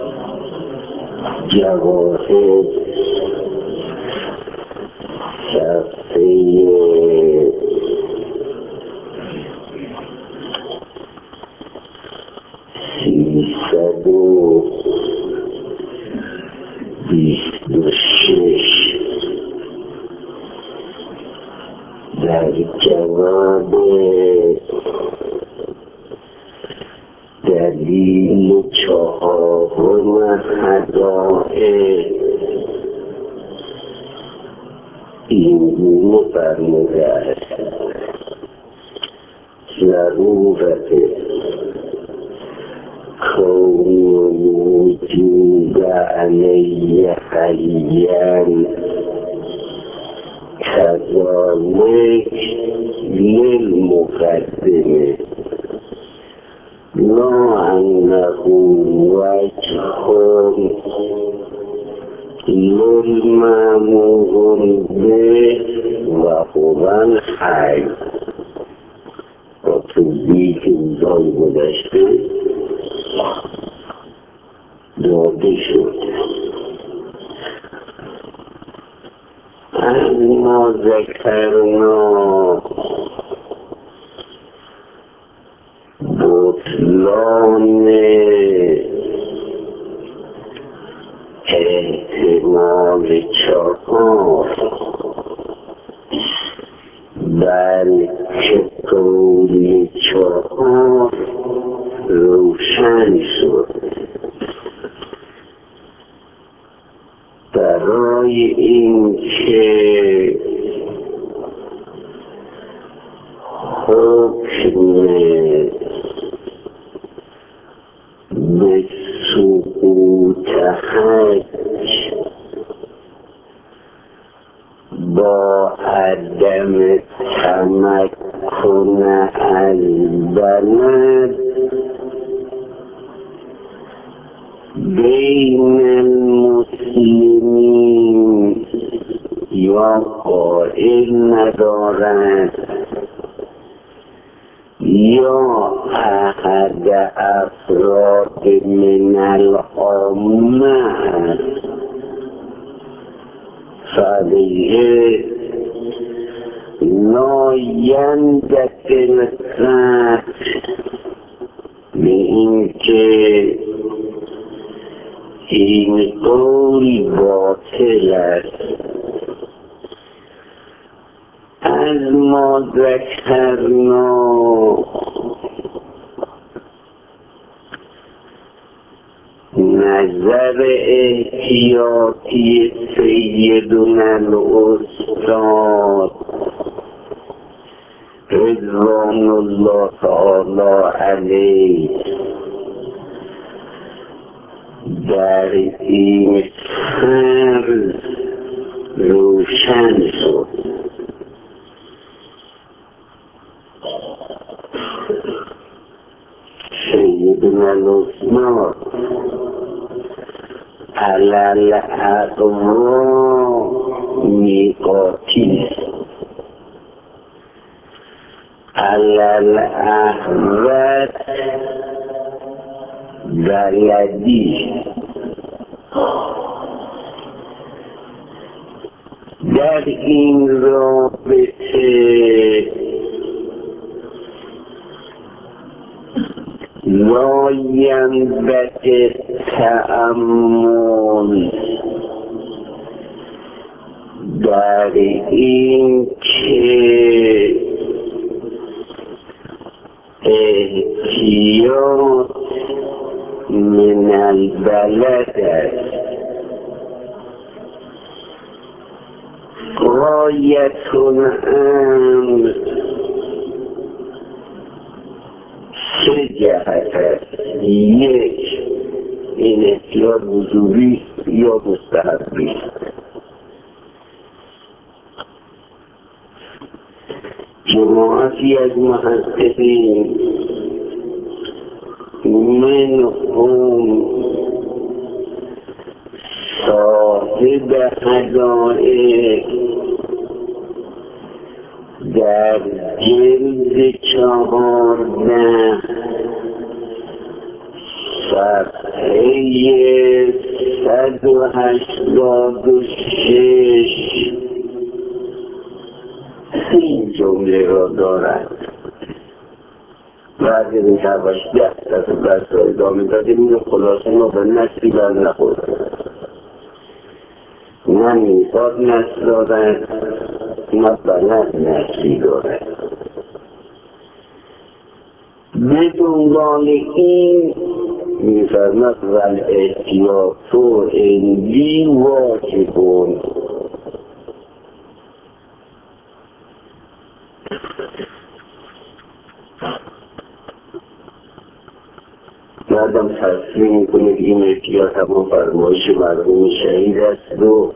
جواهر صفحه 326 در جواب دلیل 4 هدایق اینگونه فرموده است: ضرورت کون وجود علیه حیاً كذلك للمقدمه لا أنه وجه للمأمور به وهو الحي. و توضیحی که روزهای گذشته داده شد. اما ذکرنا بطلان احتمال 4 بلکه قول 4 روشن شد. برای اینکه حکم به سقوط حج با عدم تمکن از بلد بین المسلمین یا قائل ندارند یا احد افراد من العامه فعلیه لا یندک الفتح به اینکه این قول باطل است. از ما ذکرنا نظر احتیاطی سیدنا الاستاد رضوان الله تعالی علیه در این فرض روشن شد. سیدنا الاستاد علل اقوا میقاتی علل احوت بلدی. در این رابطه لا ینبغی تأمل در این که احتیاط من البلد است. غایت الامر 3 جهت است. 1 این احتیاط وجوبی یا مستحبی. جماعتی از محققین منهم صاحب حدائق در جلد 14 صفحه 186 این جمله را دارد. بعد این شباش 10 دفعه بس را ادامه دادیم. این خلاصه ما به نسلی بر نخوردیم، نه میزاد نسل دارد نه بلد نسلی دارد. به دنبال این میفرمد والاحتیاط عندی واجبون. بعدم تصمیم میکنه که این احتیاط هم فرمایش مرحوم شهید است و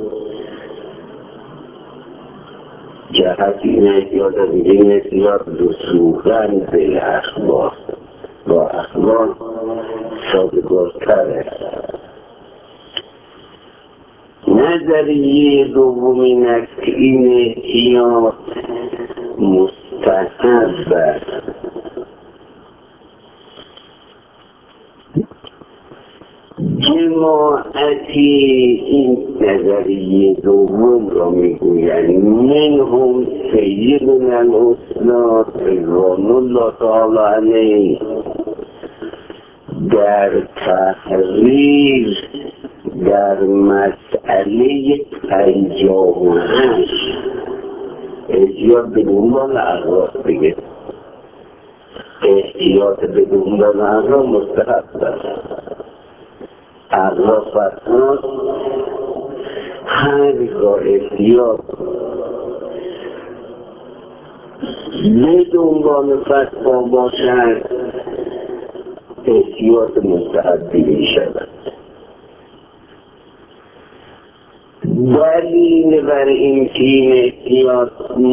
جهت این احتیاط از این احتیاط رسوخن به اخبار با اخبار سازگارتر است. نظریه دوم این است که این احتیاط مستحب است. جماعتی این نظریه دوم را میگویند. منهم سیدنا الاستاد رضوان الله تعالی علیه در تحریر در مسئله 58 احتیاط به دنبال اغراض بگه. احتیاط به دنبال اغراض مستحب است. اغراض فرسان هرگاه احتیاط به دنبال فتوا باشد احتیاط مستحبی می شود. دلیل بر این که این احتیاط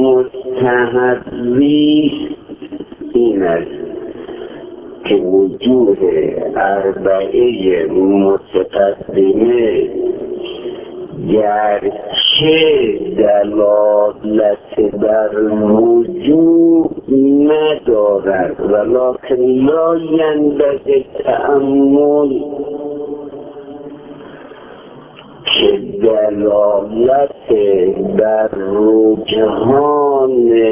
مستحبی این است که وجود اربعه متقدمه گرچه دلالت بر وجود ندارد ولکن لا ینبغی تأمل که دلالت بر رجحان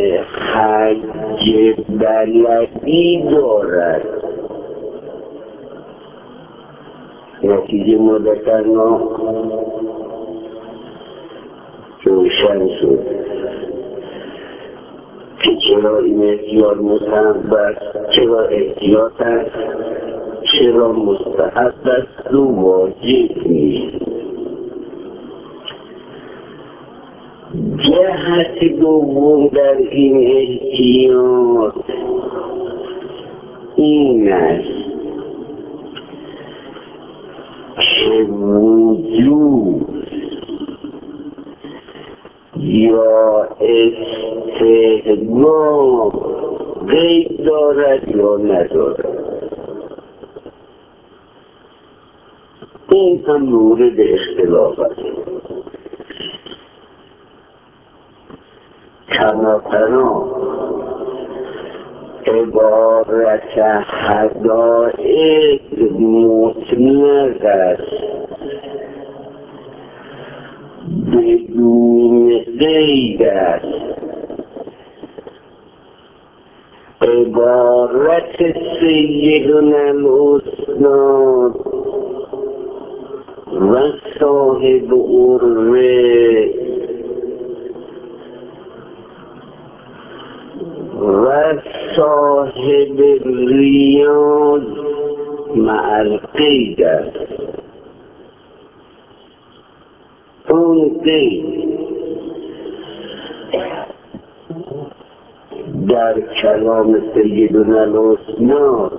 حج بلدی دارد. نتیجه مدتنا روشن شد که چرا این احتیاط مستحب است، چرا احتیاط است، چرا مستحب است و واجب نیست. جهت دوم در این احتیاط این است که وجود یا استحباب قید دارد یا ندارد. این هم مورد اختلاف است. کما ترا عبارت حدائق مطلق است بدون قید است. عبارت سیدنا الاستاد و صاحب عروه و صاحب ریاض مع القید است. اون قید در کلام سیدنا الاستاد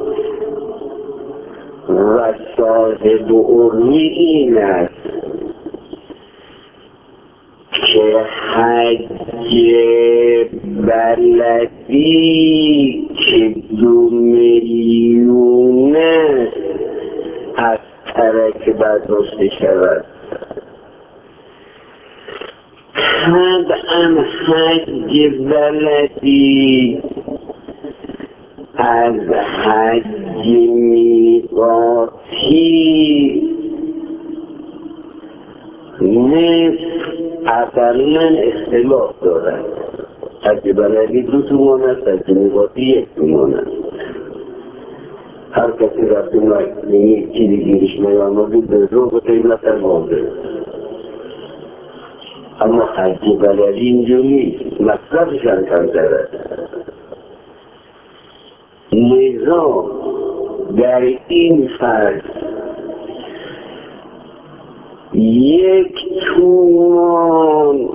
و صاحب عروه این است که حج بلدی که 2 میلیون از ترک برداشته شود. طبعا حج بلدی از حج میقاتی نصف اقلن اختلاف دارد. حج بلدی 2 تومان است، حج میقاتی 1 تومان است. هر کسی رفتی مکنی چیزی گیرش نیامدی به رو قیمت واضح. اما حج بلدی اینجور نیست، مصرفش هم کمتر است. لذا در این فرض 1 تومان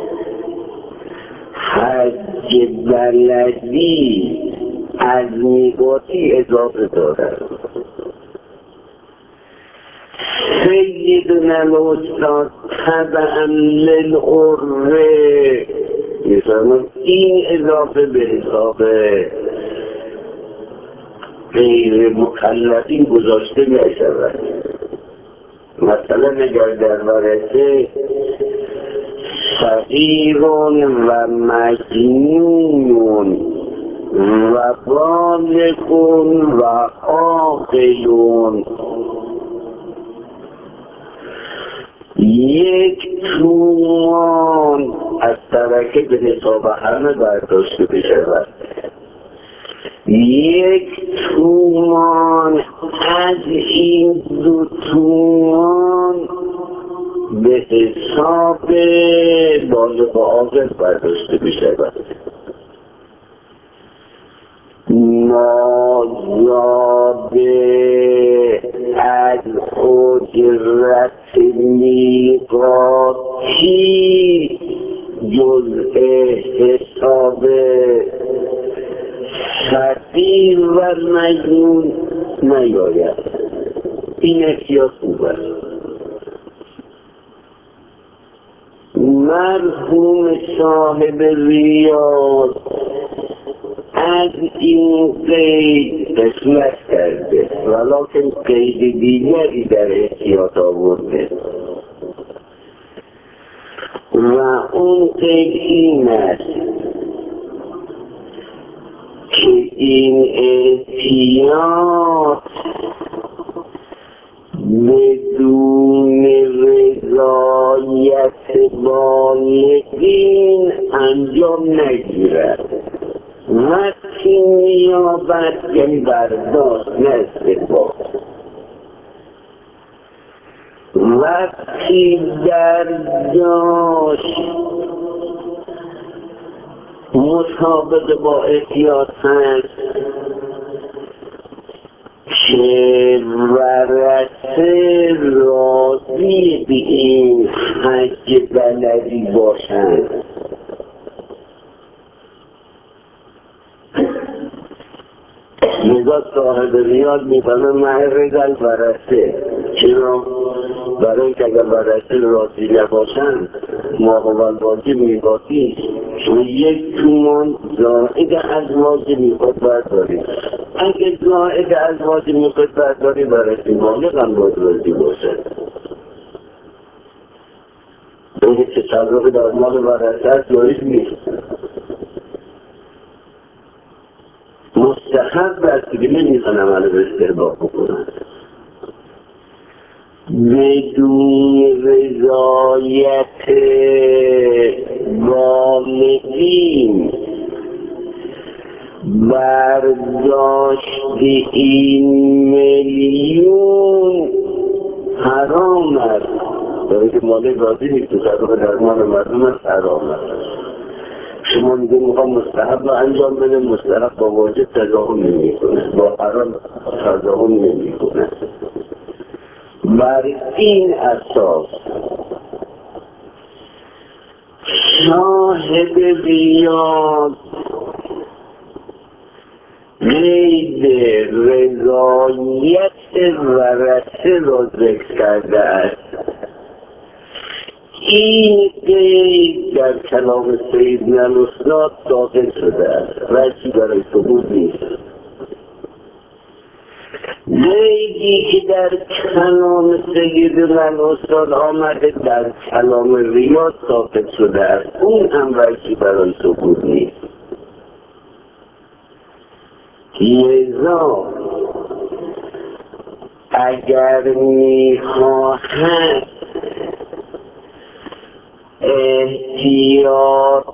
حج بلدی از میقاتی اضافه دارد. سیدنا الاستاد تبعا للعره میفرماید این اضافه به حساب غیر مکلفین گذاشته نشود. مثلا اگر در ورثه صغیر و مجنون و بالغ و عاقل 1 تومان از ترکه به حساب همه برداشته بشود. 1 تومان از این 2 تومان به حساب بالغ و عاقل برداشته بشود. مازاده از اجرت میقاتی جزء حساب صغیر و مجنون نیاید. این احتیاط خوب است. مرحوم صاحب ریاض از این قید قسمت کرده ولکن قید دیگری در احتیاط آورده و اون قید این است که این احتیاط بدون رضایت بالغین انجام نگیرد. وقتی نیابد یعنی برداشت نه استقبال. وقتی برداشت مطابق با احتیاط هست که ورثه راضی به این حج بلدی باشند. لذا صاحب ریاض میفهمه معرض الورثه. چرا؟ برای که اگر ورثه راضی نباشند ماهو الواجب میقاتی شما 1 تومان زائد از واجب میقات بردارید. اگر زائد از واجب میقات بردارید ورثه بالغ هم باید راضی باشد. این تصرف در مال ورثه جایز نیست. مستحب است که نمیخوان عمل به استحباب بکنند. بدون رضایت بالغین برداشت این میلیون حرام است. برای که مالک راضی نیست تصرف در مال مردم است، حرام است. شما میگه میخوام مستحب رو انجام بده، مستحب با واجب تضاهم نمی کنه، با حرام تضاهم نمی کنه. بر این اساس صاحب ریاض قید رضایت ورثه را ذکر کرده است. این قید در کلام سیدنا الاستاد داخل شده است، رجی برای ثبوت نیست. قیدی که در کلام سیدنا الاستاد آمده در کلام ریاض داخل شده است، اون هم رجی برای ثبوت نیست. لذا اگر میخواهد احتیاط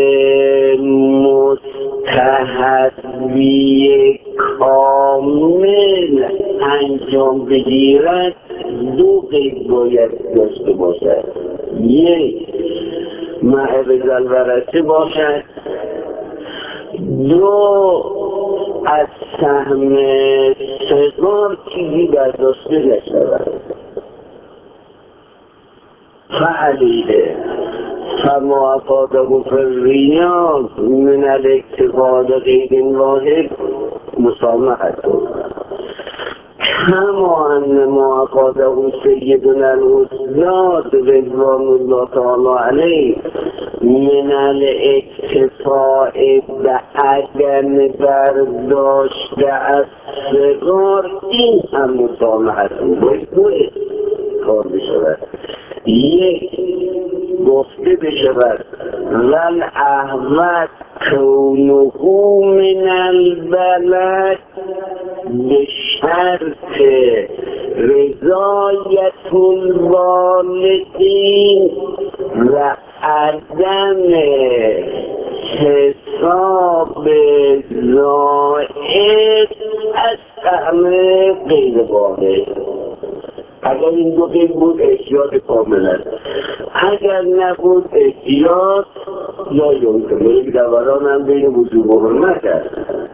مستحبی کامل انجام بگیرد دو قید باید داشته باشد. یک، معرض الورثه باشد. دو، از سهم صغار چیزی برداشته نشود. فعلیه فما افاده فی الریاض من الاکتفاء غیر واحد مسامحة كما ان ما افاده سیدنا الاستاذ رضوان الله تعالی علیه من الاکتفاء بعدم برداشت از صغار، این هم مسامحة باید کار بشود. یک، گفته بشود ول احوت کونه من البلد به شرط رضایت الوالدین و عدم حساب زائد از طعم غیر واحد. اگر این دو قید بود احتیاط کامل است، اگر نبود احتیاط لا یمکن. یک دوران هم بین وجوب و حرمت است.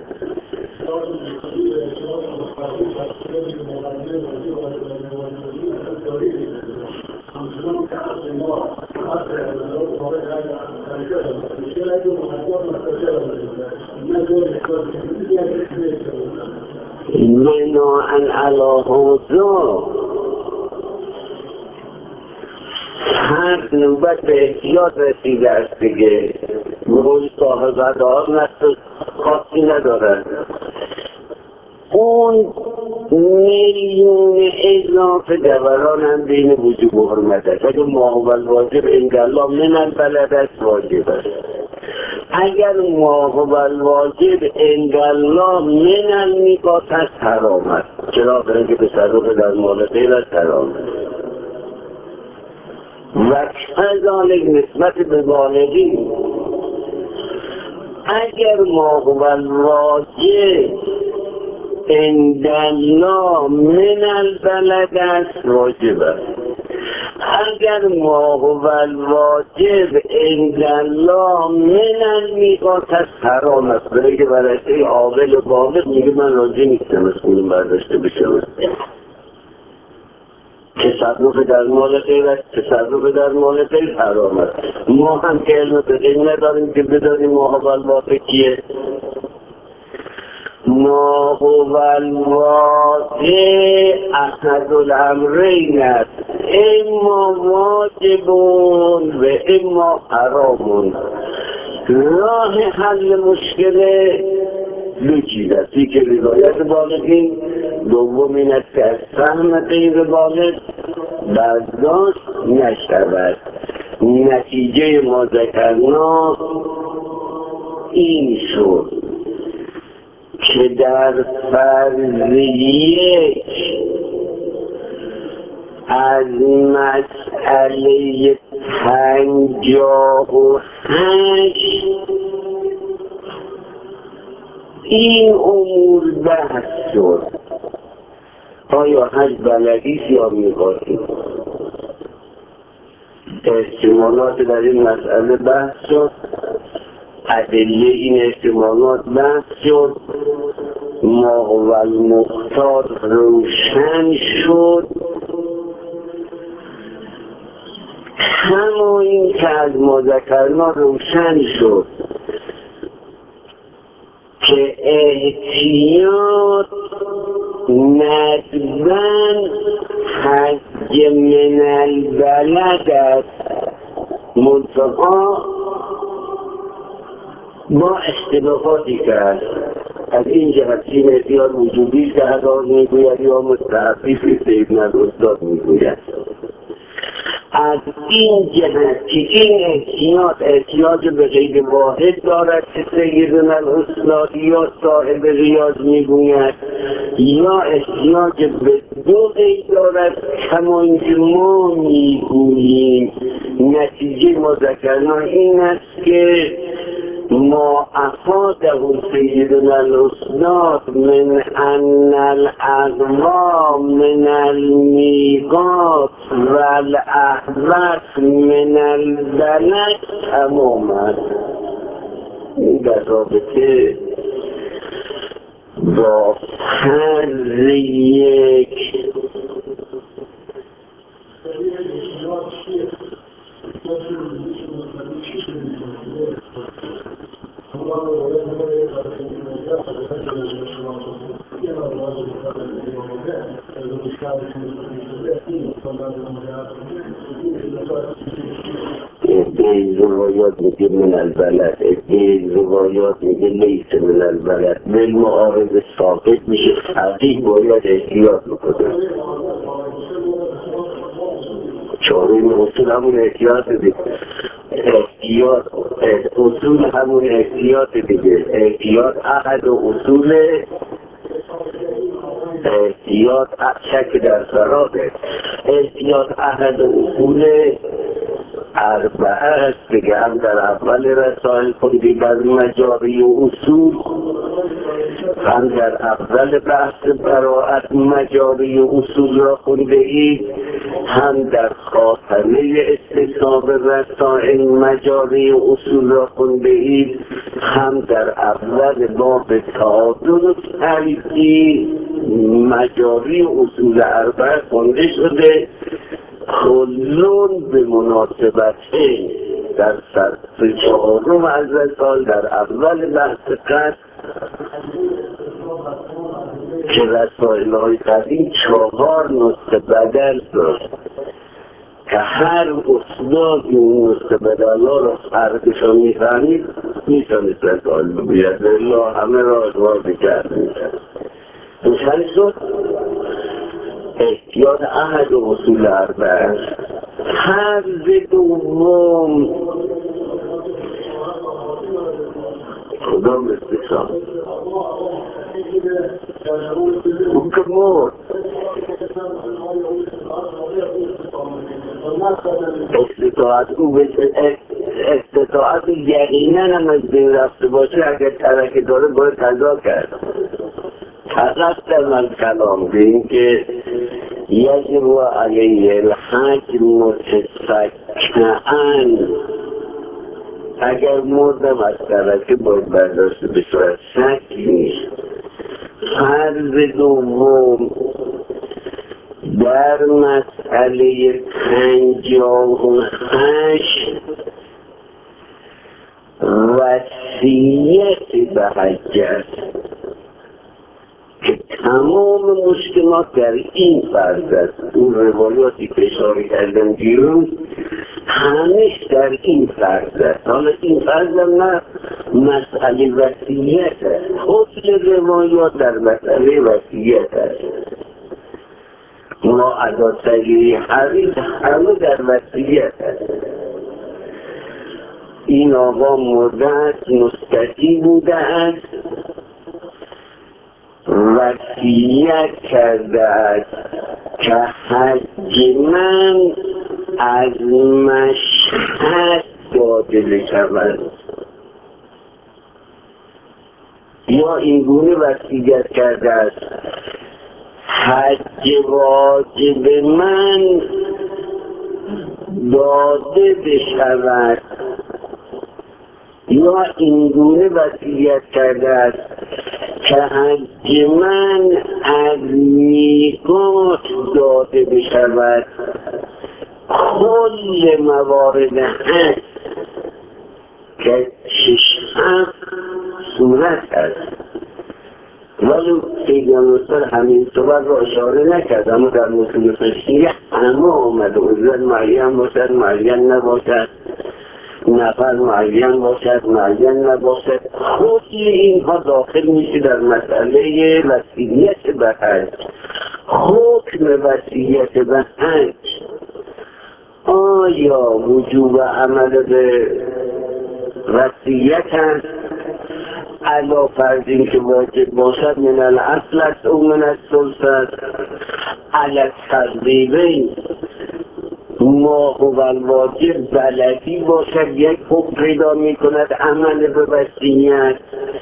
بناءً علی هذا هر نوبت به احتیاط رسیده است دیگه. بقول صاحب ادعا نست خاصی ندارد. اون میلیون اضافه دوران هم بین وجوب و حرمت است. اگر ما هو الواجب عند الله من البلد است واجب است. اگر ما هو الواجب عند الله من المیقات است حرام است. چرا؟ برای که تصرف در مال غیر است حرام است. و کذالک نسبت به بالغی اگر ما هو الواجب عند الله من البلد است واجب است. اگر ما هو الواجب عند الله من المیقات است حرام است. برای که برای عاقل و بالغ میگه من راضی نیستم از پول برداشته بشم. تصرف در مال غیر است، تصرف در مال غیر حرام است. ما هم که علم به نداریم که بدانیم ما هو الواجب کیه. ما هو الواجب احد الامرین است، اما واجب و اما حرام. راه حل مشکل دو چیز است. یکی رضایت بالغین، دوم این است که از فهم غیر بالغ برداشت نشود. نتیجه ما ذکرنا این شد که در فرض یک از مسئله 58 این امور بحث شد. آیا حج بلدی یا میقاتی؟ احتمالات در این مسئله بحث شد. ادله این احتمالات بحث شد. ما هو المختار روشن شد. همون این که از ما ذکرنا روشن شد که احتیاط ندبن حج من البلد است. منطقه ما اختلافاتی کرد. از این جهت این احتیاط وجودی که هزار میگوید یا مستحبی فی سیدنا الاستاد میگوید. از این جهت که این احتیاج به غیر واحد دارد که سیدنا الاستاد یا صاحب ریاض میگوید، یا احتیاج به دو غیر دارد کما اینکه ما میگوییم. نتیجه ما ذکرنا این است که ما افاده سیدنا الاستاد من ان الاغوا من المیقات و الاحوت من البلد تماما. این در رابطه با فرض یک ادعای روایات میگه من البلد، ادعای روایات میگه لیس من البلد. بالمعارض ثابت میشه، فقیه باید احتیاط بکنه. چاره اصول همون احتیاط دیگه، اصول همون احتیاط دیگه. احتیاط احد و اصول احتیاط شک در سراده. احتیاط احد و اصول اربعه است دیگه. هم در اول رسائل خوندی بر مجاری و اصول، هم در اول بحث براءت مجاری و اصول را خونده اید، هم در خاتمه استصحاب رسائل مجاری و اصول را خونده اید، هم در اول باب تعادل و تلقی مجاری و اصول اربعه خونده شده. کلون به مناسبته در سطر چهارم از رسائل در اول بحث قصد که رسائل های قدیم 4 نسخه بدل داشت که هر استاد این نسخه بدل ها را فرقشان میفهمید میتونست رسائل بگوید. الله همه را ادوار کرد میشد. دوشن شد احتیاط احد و اصول اربعه. حرز دوم کدام استثاب اون که مرد استطاعت یقینا هم از بین رفته باشه. اگر ترک داره باید قضا کرد. فقط در من کلام به این که یجب علیه الحج متسکعن، اگر مردم از ترکه باید برداشته بشه، شک نیست. فرض دوم در مسئله 58 وصیت به حج است که تمام مشکلات در این فرض است. اون روایاتی که اشاره کردم دیروز همش در این فرض است. حالا این فرض هم نه مسئله وصیت است، اصل روایات در مسئله وصیت است. ما اداسگیری حدیث همه در وصیت است. این آقا مرده است، مستقی بوده است، وصیت کرده است که حج من از مشهد داده بشود، یا اینگونه وصیت کرده است حج واجب من داده بشود، یا اینگونه وصیت کرده است که حج من از میقات داده بشود. کل موارد هست که 6 صورت است، ولی سیدنا رسول همین صورت را اشاره نکرد، اما در مصول فقهی همه آمده. عزت معین باشد، معین نباشد، نفر معین باشد، معین نباشد، خود اینها داخل میشه در مسئله وصیت به حج. حکم وصیت به حج آیا وجوب عمل به وصیت است علا فرض که واجب باشد من الاصل است او من الثلث است علی التقریبین ما هو الواجب بلدی باشد یک حکم پیدا می کند عمل به وصیت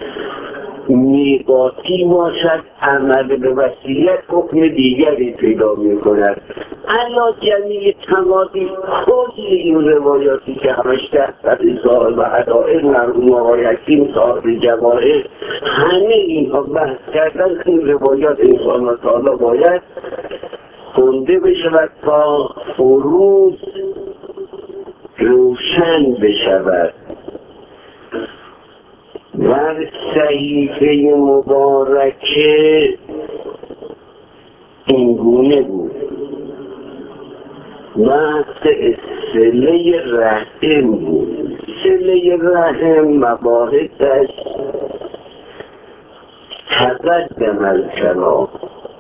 میقاتی باشد عمل به وصیت حکم دیگری پیدا می کند علا جمعی تمادی کل این روایاتی که همش دست صاحب و عدائر مرحوم آقای حکیم صاحب جواهر همه اینها بحث کردن این روایات انشاءالله تعالی باید خونده بشود تا فروض روشن بشود. در صحیفه مبارکه اینگونه بود بحث صله رحم بود. صله رحم مباحثش تقدم الکلام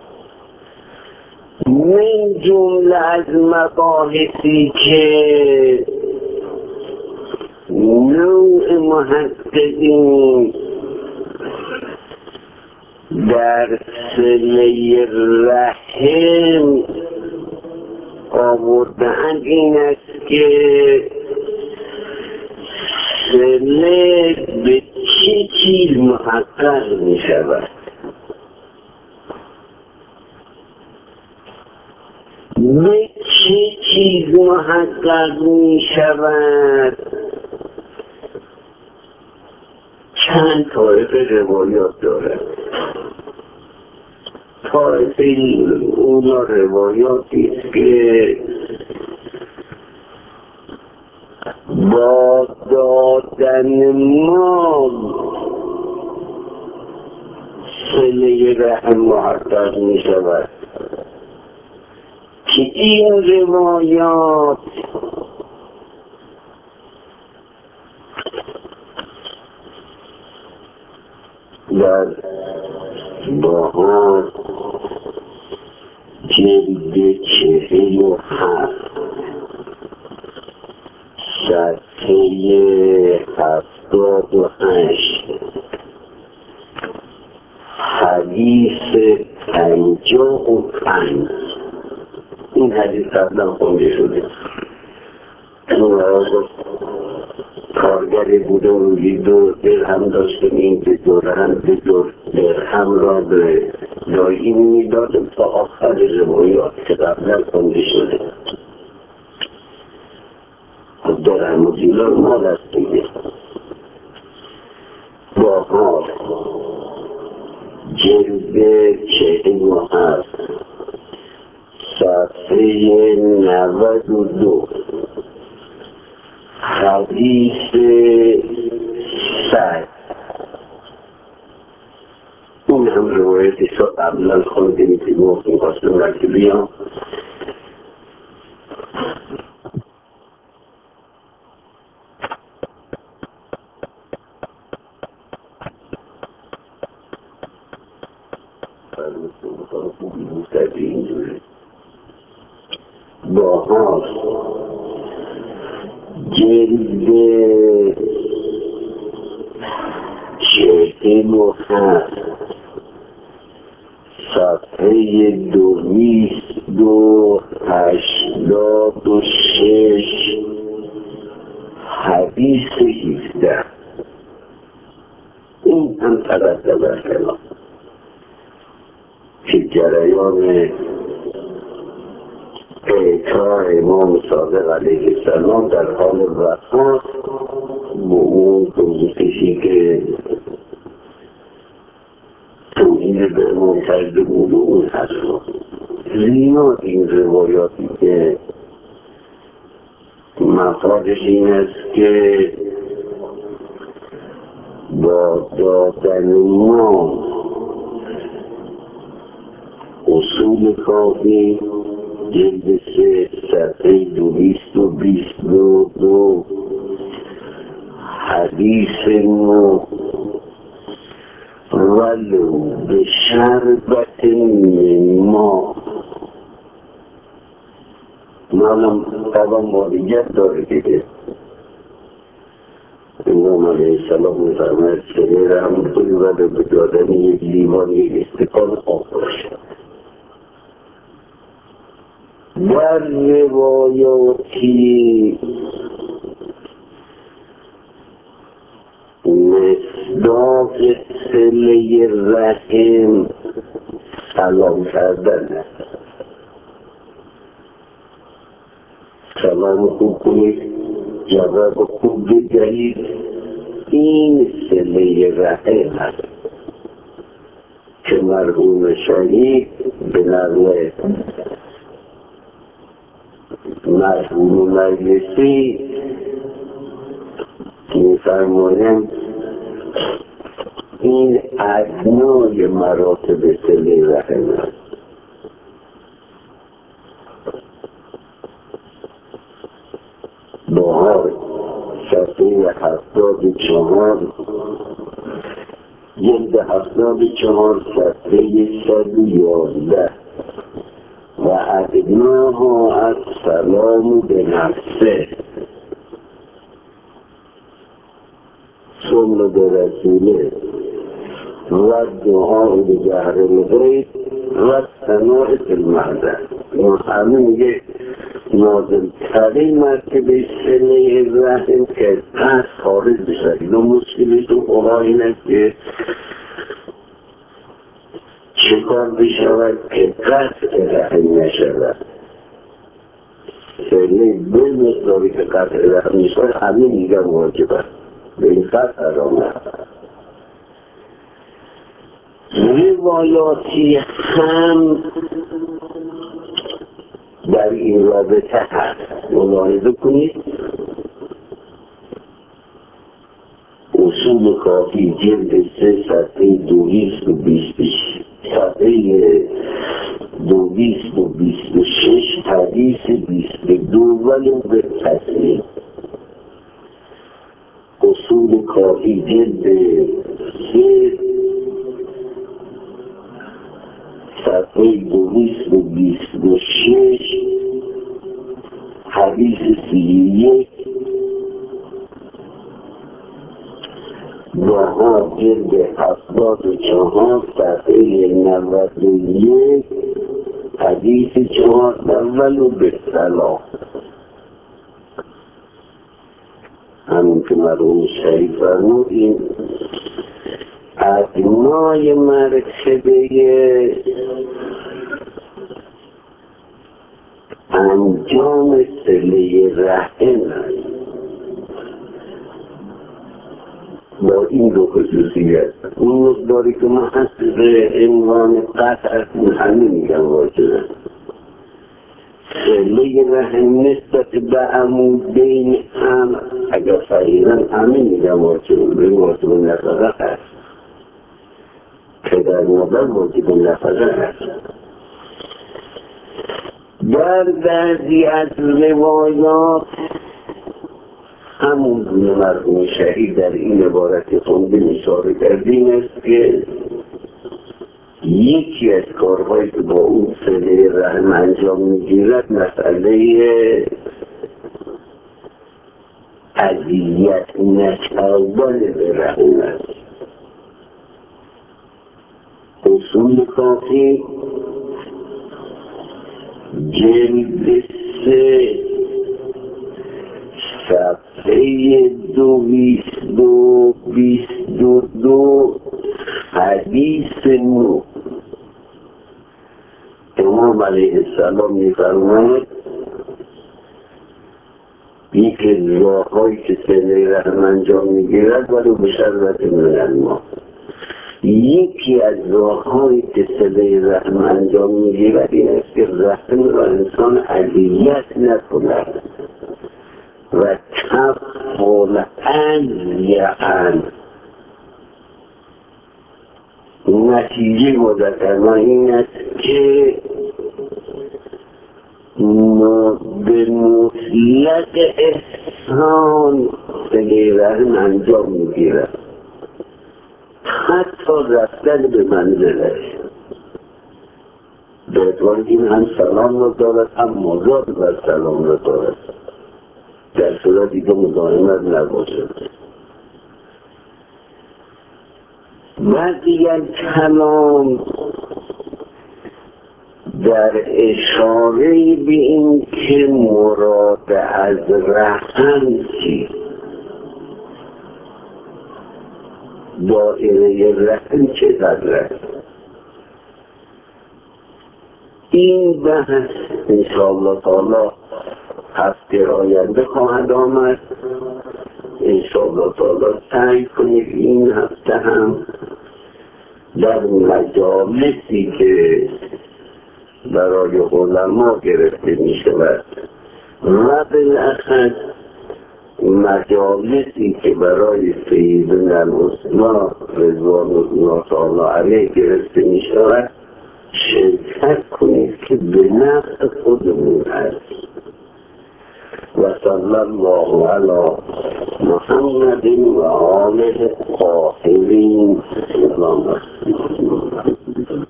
من جمله از مباحثی که نوع محققین در صله رحم آورده‌اند این است که صله به چه چیز محقق می شود. به چه چیز محقق می شود؟ چند طایفه روایات دارد. طایفه اونا روایاتی است که با دادن مال صله رحم محقق می شود که این روایات در بهار جلد 47 صفحه 78 حدیث 55 این حدیث قبلا خونده شده. این کارگری بوده و روزی 2 درهم داشته این به درهم را به دایی میداد تا آخر روایات که قبلا خونده شده. درهم و دینار مال است دیگه. باها جلد 47 صفحه 92 حدیث 100 این هم روایتی شد قبلا خونده میخواستم رکی بیام. باها جلد 47 صفحه 286 حدیث 17 این هم تقدم الکلام که جریان اعطاء امام صادق علیه السلام در حال وفات با اون کشی که توحید به امام کرده بود و اون حرفا زیاد این روایاتی که مفادش این است که با دادن ما اصول کافی جلد 3 صفحه 222 حدیث 9 ولو به شربت من ما مالم طبعا مالیت داره دیگه. امام علیه السلام می‌فرماید سری رحم کنی و به دادن یک لیوان یک استکان آب باشه. در روایاتی مصداق صله رحم سلام کردن است. سلام خوب کنید، جواب خوب بدهید، این صله رحم است که مرحوم شهید به نقل مرحوم مجلسی می‌فرمایند این ادنای مراتب صله رحم است. بهار صفحه 74 جلد 74 صفحه 111 و ادناها از سلام به نفسه ثم به رسوله و دعا به جهر الغیب و ثناء فی المحضر. همه میگه نازل ترین مرتبه صله رحم که از خارج بشه. اینا مشکلی تو قرآن این است که چه کار بشود که قطع رحم نشود. صله به مقداری که قطع رحم نشود همه میگن واجب است، به این قطع حرام است. روایاتی هم در این رابطه هست. ملاحظه کنید اصول کافی جلد 3 صفحه 226 صفحه 226 حدیث 22 ولو به تصمیم. اصول کافی جلد 3 صفحه 226 حدیث 31 بها جلد 74 صفحه 91 حدیث 4 ولو به سلام. همون که مرحوم شهید فرمود این ادنای مرتبه انجام صله رحم است با این دو خصوصیت. اون مقداری که ما حسب عنوان قطع است همه میگن واجبه. صله رحم نسبت به عمودین هم اگر صحیحاً همه میگن واجبه. به واجب نفقه هست، پدر مادر واجب نفقه هست. در بعضی از روایات همون گونه مرحوم شهید در این عبارت خونده اشاره کردیم است که یکی از کارهایی که با اون صله رحم انجام میگیرد مسئله اذیت نکردن به رحم است. اصول کافی جلد 3 صفحه 222 حدیث 9 امام علیه السلام می‌فرماید یکی راه‌هایی که صله رحم انجام می‌گیرد ولو به شربت من الماء. یکی از راه‌هایی که صله رحم انجام می‌گیرد این است که رحم را انسان اذیت نکند و تفعل اذیعن. نتیجه مدتما این است که به مطلق احسان صله رحم انجام می‌گیرد، حتی رفتن به منزلش به اعتبار این هم سلام را دارد هم مزاد بر سلام را دارد، در صورتی که مزاحمت نباشد. و دیگر کلام در اشاره به این که مراد از رحم چیست، دائره رحم چقدر است، این بحث انشاءالله تعالی هفته آینده خواهد آمد. انشاءالله تعالی سعی کنید این هفته هم در مجالسی که برای علما گرفته می شود و بالاخص مجالسی که برای سیدنا العظما رضوان الله تعالی علیه گرفته می شود شرکت کنید که به نفع خودمون هست. و صلی الله علی محمد و آله الطاهرین.